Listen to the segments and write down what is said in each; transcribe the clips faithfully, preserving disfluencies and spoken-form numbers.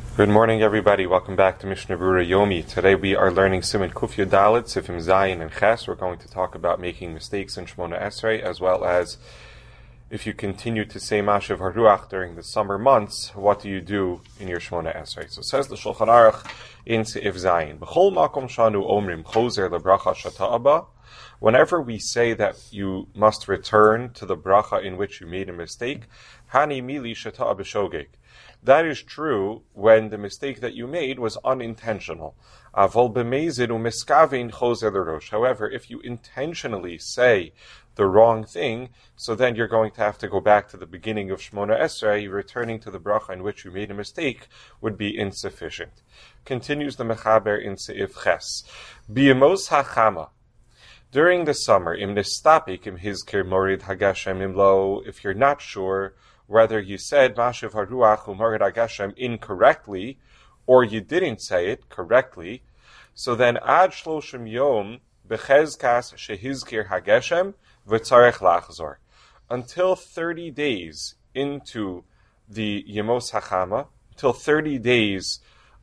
Good morning, everybody. Welcome back to Mishnah Berurah Yomi. Today we are learning Siman Kuf Yud Dalet, Sifim Zayin, and Ches. We're going to talk about making mistakes in Shmona Esrei, as well as if you continue to say Mashav Haruach during the summer months, what do you do in your Shmona Esrei? So says the Shulchan Aruch in Seif Zayin, B'chol makom shanu omrim chozer lebracha shata abba. Whenever we say that you must return to the bracha in which you made a mistake, hani mili shata b'shogeg. That is true when the mistake that you made was unintentional. However, if you intentionally say the wrong thing, so then you're going to have to go back to the beginning of Shmona Esrei. Returning to the bracha in which you made a mistake would be insufficient. Continues the Mechaber in Seif Ches. B'yemos hachama. During the summer, im nistapik im hizkir morid hagashem imlo, if you're not sure whether you said Mashav Haruach u'Morid Hagashem incorrectly, or you didn't say it correctly, so then Ad Shloshim Yom Bechezkas Shehizkir Hageshem V'Tzarech Lachzor. Until thirty days into the Yemos Hachama, until thirty days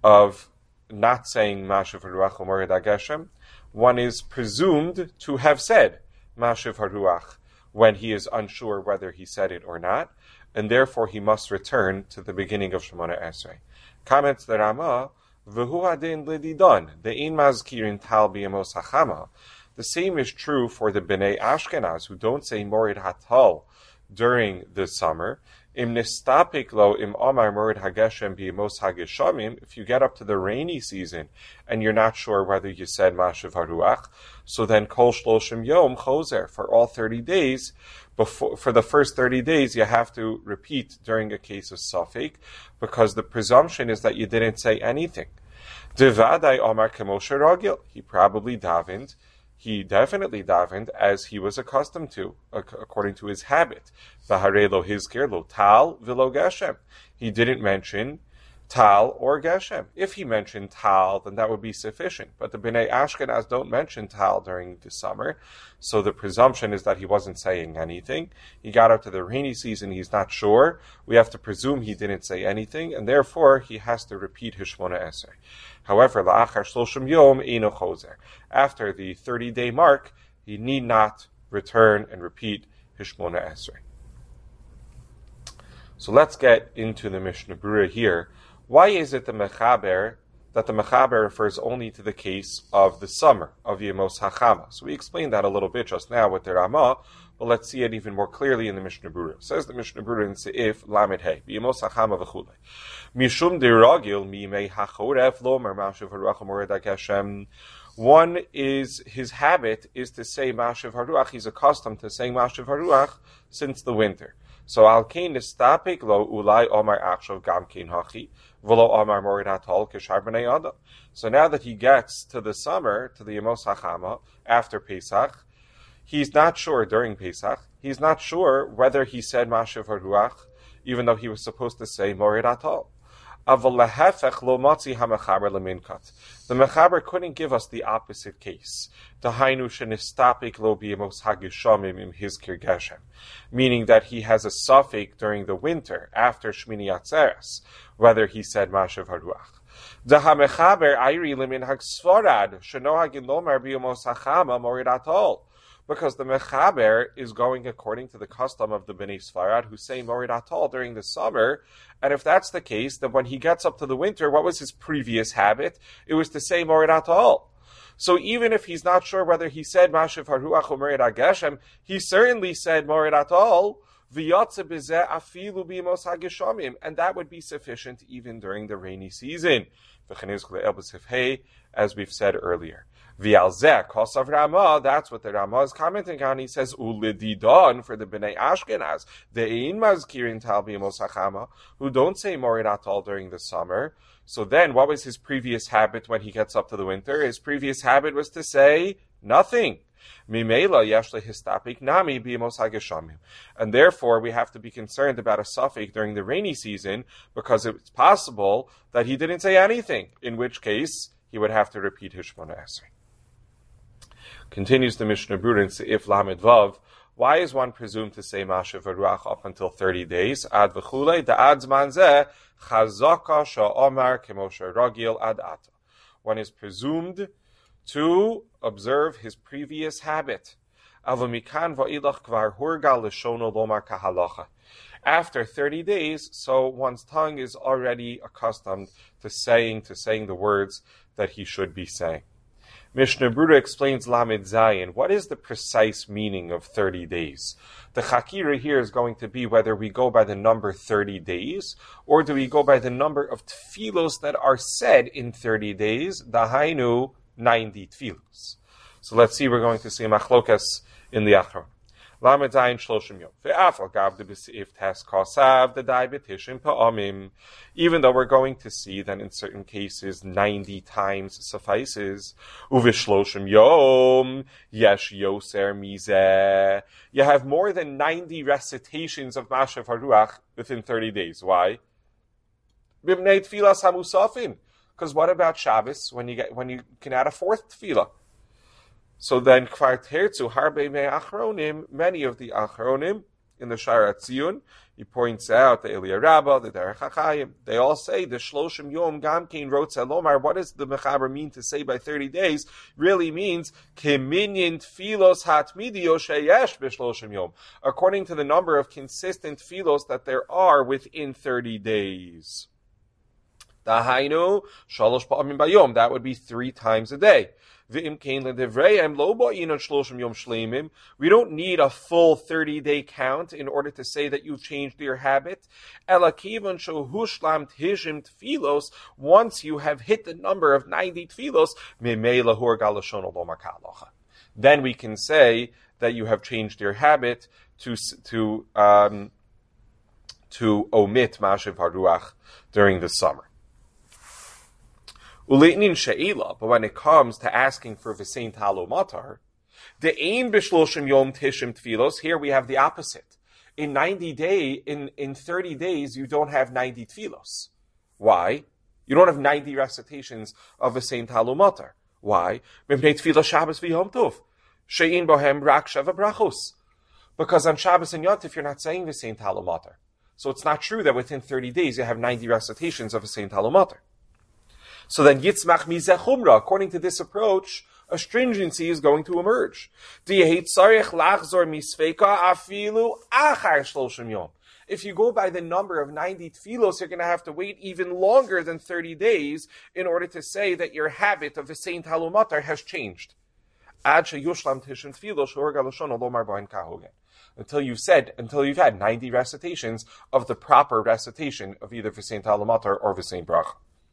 of not saying Mashav Haruach u'Morid Hageshem, one is presumed to have said Mashav Haruach when he is unsure whether he said it or not, and therefore he must return to the beginning of Shemona Esrei. Comments the Rama, V'hu hadin lididon, de'in mazkirin tal b'yemos hachama. The same is true for the Bnei Ashkenaz, who don't say Morid Hatal during the summer. Im nistapik lo im omar Morid Hageshem b'yemos hageshamim, if you get up to the rainy season and you're not sure whether you said Mashav Haruach, so then kol shloshim yom chozer, for all thirty days, Before, for the first thirty days, you have to repeat during a case of Safek, because the presumption is that you didn't say anything. Devadai Omar Kemoshe Ragil, he probably davened, he definitely davened as he was accustomed to, according to his habit. V'harei lo hizkir lo tal v'lo geshem. He didn't mention Tal or Geshem. If he mentioned Tal, then that would be sufficient. But the Bnei Ashkenaz don't mention Tal during the summer, so the presumption is that he wasn't saying anything. He got up to the rainy season, he's not sure. We have to presume he didn't say anything, and therefore he has to repeat his Shmona Esrei. However, La'achar Shloshim Yom Eino Chozer. After the thirty-day mark, he need not return and repeat his Shmona Esrei. So let's get into the Mishnah Berurah here. Why is it the Mechaber, that the Mechaber refers only to the case of the summer, of Yemos Hachama? So we explained that a little bit just now with the Ramah, but let's see it even more clearly in the Mishnah Berurah. Says the Mishnah Berurah in Seif Lamed Hey, Yemos Hachama v'chulei. Mishum deragil mimei hachoref lomer Mashav Haruach u'Morid Hageshem. One is, his habit is to say Mashav Haruach. He's accustomed to saying Mashav Haruach since the winter. So al kein nistapik lo ulai omar achshav gam kein hachi v'lo omar morid hatol k'shar b'nei adam. So now that he gets to the summer, to the Yemos Hachama, after Pesach, he's not sure during Pesach, he's not sure whether he said Mashav Haruach, even though he was supposed to say morid hatol. The Mechaber couldn't give us the opposite case. Meaning that he has a suffix during the winter, after Shmini Atzeres, whether he said Mashav Haruach. Because the Mechaber is going according to the custom of the Bnei Sfarad, who say Morid Atol during the summer, and if that's the case, then when he gets up to the winter, what was his previous habit? It was to say Morid Atol. So even if he's not sure whether he said Mashav Haruach or Morid Hageshem, he certainly said Morid Atol, and that would be sufficient even during the rainy season, as we've said earlier. V'alzeh kosav Rama, that's what the Rama is commenting on. He says, Ulididon, for the Bnei Ashkenaz, de'in mazkirin tal b'yemos hachama, who don't say Morid Atol during the summer. So then, what was his previous habit when he gets up to the winter? His previous habit was to say nothing. Mimela yesh lehistapik nami b'yemos hageshamim. And therefore, we have to be concerned about a suffix during the rainy season, because it's possible that he didn't say anything, in which case, he would have to repeat his Shmona Esrei. Continues the Mishnah Berurah in Seif Lamed Vav, Why is one presumed to say Mashiv Haruach up until thirty days? Ad v'chulei, da'ad zman zeh, chazaka sha'omar kemoshe ragil ad ata. One is presumed to observe his previous habit. Avamikan va'ilach kvar hurga l'shono lomar kahalacha. After thirty days, so one's tongue is already accustomed to saying, to saying the words that he should be saying. Mishnah Berurah explains Lamed Zayin. What is the precise meaning of thirty days? The chakira here is going to be whether we go by the number thirty days, or do we go by the number of tefillos that are said in thirty days, dahainu, ninety tefillos. So let's see, we're going to see machlokas in the Achron. Lamed Zayin shloshim yom. Ve'afal gav de b'seif tes kosav de dai b'tishim pa'amim. Even though we're going to see that in certain cases ninety times suffices. Uvishloshim yom yesh yoser mizeh. You have more than ninety recitations of Mashiv Haruach within thirty days. Why? B'bnei tfilas hamusafin. Because what about Shabbos when you get when you can add a fourth tefillah? So then, kvar terzu harbe me achronim, many of the achronim in the Shara Tziyun, he points out the Elia Rabbah, the Derech HaChaim, they all say the Shloshim Yom Gamkein Rotz Elomar. What does the Mechaber mean to say by thirty days? Really means keminyan tfilos hatmidio sheyesh b'shloshim yom, according to the number of consistent tfilos that there are within thirty days. Dahainu shalosh pa'amim bayom. That would be three times a day. We don't need a full thirty-day count in order to say that you've changed your habit. Once you have hit the number of ninety tfilos, then we can say that you have changed your habit to to um, to omit Mashiv Haruach during the summer. But when it comes to asking for V'sein Talo Matar, the Ein B'shloshim Yom Tishim Tfilos, here we have the opposite. In ninety day, in, in thirty days, you don't have ninety tfilos. Why? You don't have ninety recitations of V'sein Talo Matar. Why? Shabbos v'Yom Tov. She'in bohem rak sheva brachos. Because on Shabbos and Yom Tov, you're not saying V'sein Talo Matar. So it's not true that within thirty days you have ninety recitations of V'sein Talo Matar. So then, yitzmach mizeh chumra. According to this approach, a stringency is going to emerge. If you go by the number of ninety tfilos, you're going to have to wait even longer than thirty days in order to say that your habit of V'sein Talo Matar has changed. Until you've said, until you've had ninety recitations of the proper recitation of either V'sein Talo Matar or V'sein Bracha.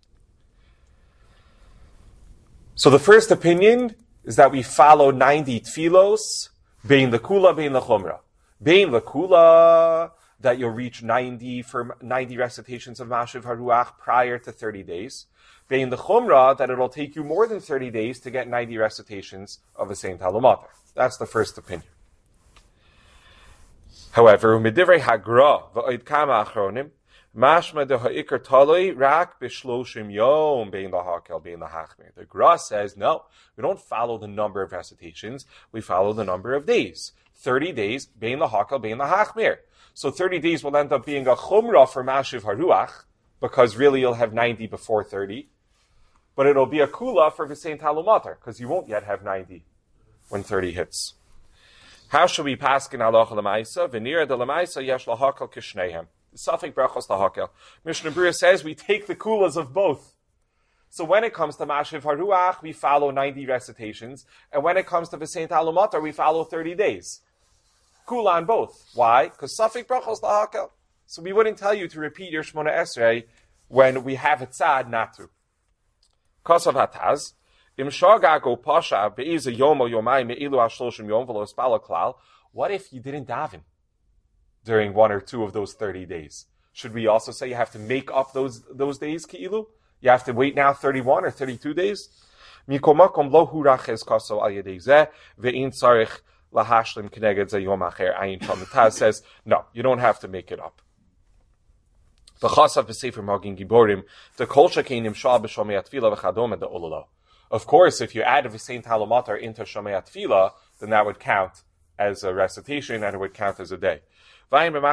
So the first opinion is that we follow ninety tfilos, bein lekula, bein lechumra. Bein lekula, that you'll reach ninety for ninety recitations of Mashiv Haruach prior to thirty days. Bein lechumra, that it'll take you more than thirty days to get ninety recitations of V'sein Talo Matar. That's the first opinion. However, u'midivrei hagra v'oid kama achronim, mashma de ha'ikar taloi rak b'shloshim yom bein lahakel bein lahachmir. The Gra says, no, we don't follow the number of recitations, we follow the number of days. thirty days, bein lahakel bein lahachmir. So thirty days will end up being a chumrah for Mashiv Haruach, because really you'll have ninety before thirty. But it'll be a kula for V'sein Talo Matar, because you won't yet have ninety when thirty hits. How should we paskin halacha l'maisa? V'nira de l'maisa yesh lahakel kishneihem. Safek brachos lahakel. Mishnah Berurah says we take the kulas of both. So when it comes to Mashiv Haruach, we follow ninety recitations, and when it comes to V'sein Talo Matar, we follow thirty days. Kula on both. Why? Because Safek brachos lahakel. So we wouldn't tell you to repeat your Shmona Esrei when we have it tzad not to. Kosav hataz. Im shagago pasha be'iza yom o yomai me'ilu hashloshim yom v'lo espala klal. What if you didn't daven during one or two of those thirty days? Should we also say you have to make up those those days, ki'ilu? You have to wait now thirty-one or thirty-two days? Mikomakom lo huraches kaso al yedei zeh ve'in tzarich lahashlim keneged ze yom acher ayin sham. The Taz says, no, you don't have to make it up. V'chasav b'sefer magin giborim the kol shekenim shal b'shomei atfila v'chadom the ololo. Of course, if you add V'sein Talo Matar into Shomei Tefillah, then that would count as a recitation, and it would count as a day. Many of the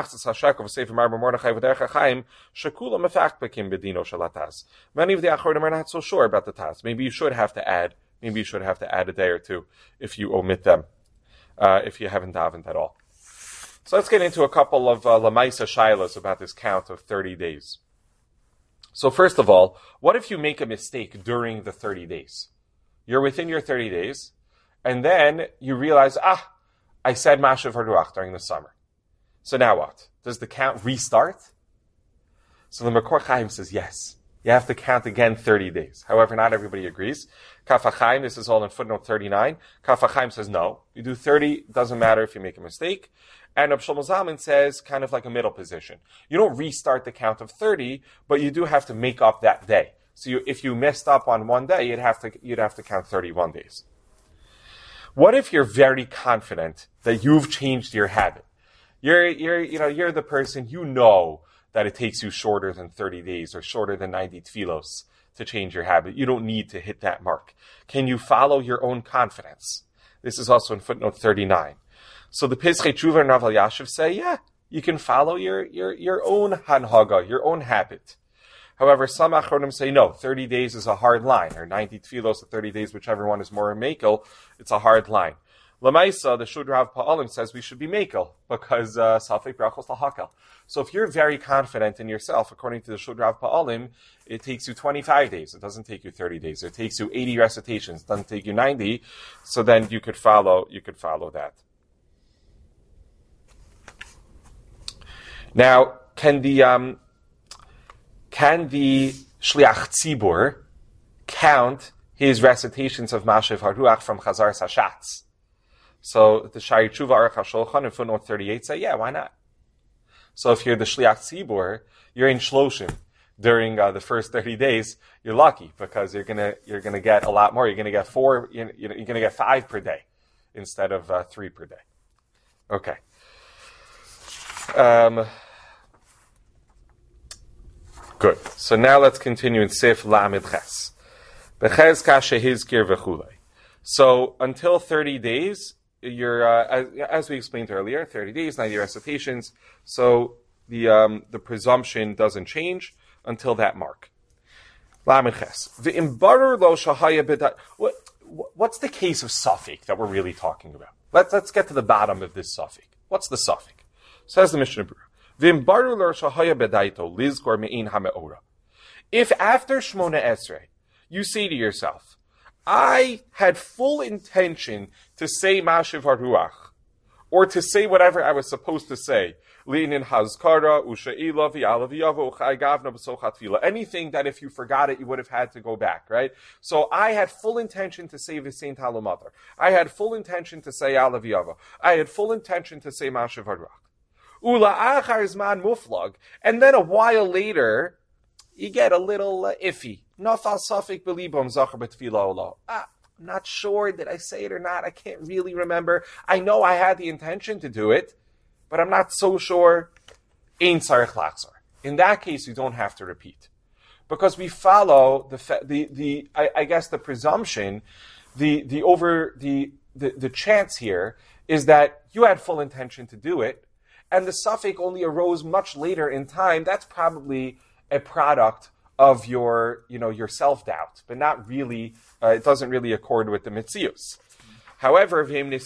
Achronim are not so sure about the Taz. Maybe you should have to add, maybe you should have to add a day or two if you omit them, uh, if you haven't davened at all. So let's get into a couple of uh, Lamaisa Shilas about this count of thirty days. So first of all, what if you make a mistake during the thirty days? You're within your thirty days, and then you realize, ah, I said Mashav Haruach during the summer. So now what? Does the count restart? So the Makor Chaim says yes. You have to count again thirty days. However, not everybody agrees. Kaf HaChaim, this is all in footnote thirty-nine. Kaf HaChaim says no. You do thirty, doesn't matter if you make a mistake. And Reb Shlomo Zalman says kind of like a middle position. You don't restart the count of thirty, but you do have to make up that day. So you, if you messed up on one day, you'd have to you'd have to count thirty-one days. What if you're very confident that you've changed your habit? You're you're you know you're the person, you know that it takes you shorter than thirty days or shorter than ninety tefillos to change your habit. You don't need to hit that mark. Can you follow your own confidence? This is also in footnote thirty-nine. So the Pesachei Tshuva and Rav Elyashiv say, yeah, you can follow your, your, your own hanhaga, your own habit. However, some Achronim say, no, thirty days is a hard line, or ninety tefillos or thirty days, whichever one is more mekel, it's a hard line. Lamaisa, the Shud Rav Pa'alim says we should be mekel, because Safek Brachos Lahakel. So if you're very confident in yourself, according to the Shud Rav Pa'alim, it takes you twenty-five days. It doesn't take you thirty days. It takes you eighty recitations. It doesn't take you ninety. So then you could follow, you could follow that. Now, can the um, can the Shliach Tzibur count his recitations of Mashav Haruach from Chazar Sashatz? So the Shari Tshuva Aruch HaShulchan in footnote thirty-eight say, yeah, why not? So if you're the Shliach Tzibur, you're in Shloshim during uh, the first thirty days, you're lucky because you're gonna you're gonna get a lot more. You're gonna get four. You're, you're gonna get five per day instead of uh, three per day. Okay. Um, good. So now let's continue in Sif Lamed Ches. Beches kashe hizkir v'chulei. So until thirty days, you're uh, as, as we explained earlier, thirty days, ninety recitations. So the um, the presumption doesn't change until that mark. Lamed Ches. V'imbarer lo shahaya b'da. What what's the case of suffix that we're really talking about? Let's let's get to the bottom of this suffix. What's the suffix? Says the Mishnah Berurah. If after Shmona Esrei, you say to yourself, I had full intention to say Mashiv Haruach, or to say whatever I was supposed to say, anything that if you forgot it, you would have had to go back, right? So I had full intention to say V'sein Talumother. I had full intention to say Alav Yavo. I had full intention to say Mashiv Haruach. Ula achar zman muflag, and then a while later, you get a little uh, iffy. Nafal safik belibam zachar betfila ola. Ah, I'm not sure, did I say it or not? I can't really remember. I know I had the intention to do it, but I'm not so sure. Ein tzarich lachzor. In that case, you don't have to repeat, because we follow the the the I, I guess the presumption, the the over the, the the chance here is that you had full intention to do it. And the suffix only arose much later in time. That's probably a product of your, you know, your self-doubt, but not really, uh, it doesn't really accord with the Metzius. However,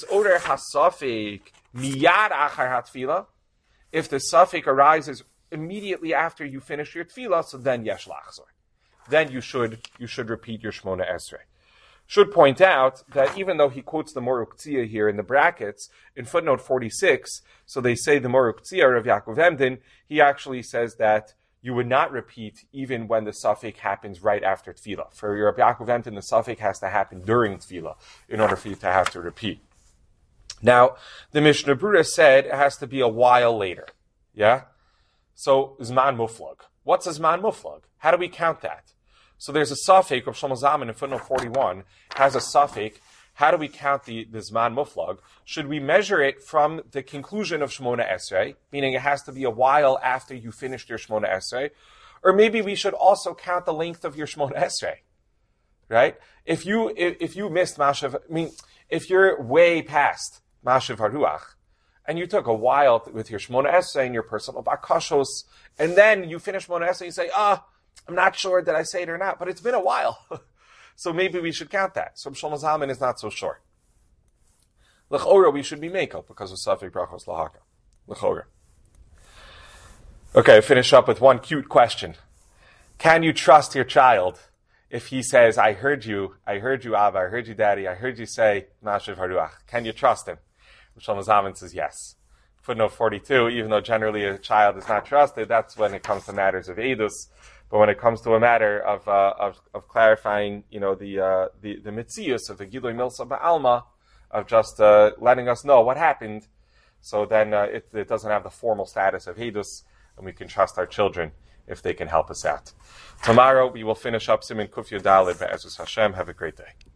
if the suffix arises immediately after you finish your tefillah, so then yesh lachzor. Then you should, you should repeat your Shmona Esrei. Should point out that even though he quotes the Moruk Tzia here in the brackets, in footnote forty-six, so they say the Moruk Tzia of Yaakov Emden, he actually says that you would not repeat even when the suffix happens right after Tefillah. For your Yaakov Emden, the suffix has to happen during Tefillah in order for you to have to repeat. Now, the Mishnah Berurah said it has to be a while later. Yeah? So, Zman Muflag. What's a Zman Muflag? How do we count that? So there's a suffix, of Shlomo Zalman in footnote forty-one has a suffix. How do we count the, the Zman Muflag? Should we measure it from the conclusion of Shmona Esrei, meaning it has to be a while after you finished your Shmona Esrei? Or maybe we should also count the length of your Shmona Esrei, right? If you, if, if you missed Mashav, I mean, if you're way past Mashiv Haruach, and you took a while with your Shmona Esrei and your personal bakashos, and then you finish Shmona Esrei and you say, ah, I'm not sure that I say it or not, but it's been a while. So maybe we should count that. So Shlomo Zalman is not so sure. L'chora, we should be Mekel because of Safek Brachos Lahaka. L'chora. Okay, finish up with one cute question. Can you trust your child if he says, I heard you, I heard you, Abba, I heard you, Daddy, I heard you say, Mashiv Haruach? Can you trust him? Shlomo Zalman says yes. Footnote forty-two, even though generally a child is not trusted, that's when it comes to matters of Eidus. But when it comes to a matter of uh, of, of clarifying, you know, the uh, the the mitzius of the Gilui Milsa Ba'alma, of just uh, letting us know what happened, so then uh, it, it doesn't have the formal status of Eidus, and we can trust our children if they can help us out. Tomorrow we will finish up Siman Kuf Yud Daled Be'ezus Hashem. Have a great day.